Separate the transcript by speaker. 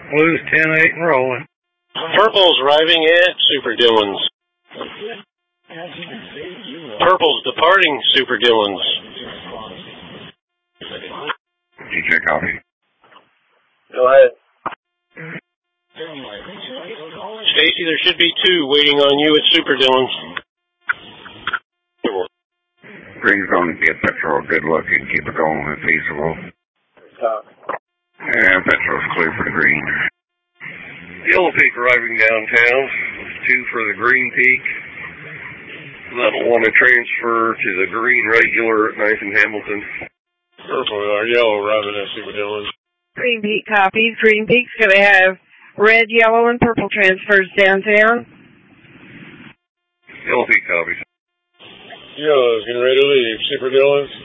Speaker 1: Blues 10-8 and rolling.
Speaker 2: Purple's arriving at Super Dillon's. Purple's departing Super Dillon's.
Speaker 3: DJ copy.
Speaker 2: Go ahead. Stacy, there should be 2 waiting on you at Super Dillon's.
Speaker 3: Green's going to get Petro a good look and keep it going if feasible. Yeah, Petro's clear for the green.
Speaker 1: Yellow Peak arriving downtown. 2 for the Green Peak. That'll want to transfer to the green regular at 9th and Hamilton.
Speaker 2: Purple or yellow arriving at Super Dillon's.
Speaker 4: Green Peak copies. Green Peak's going to have red, yellow, and purple transfers downtown.
Speaker 1: Yellow Peak copies.
Speaker 2: Yellow's getting ready to leave Super Dillon's.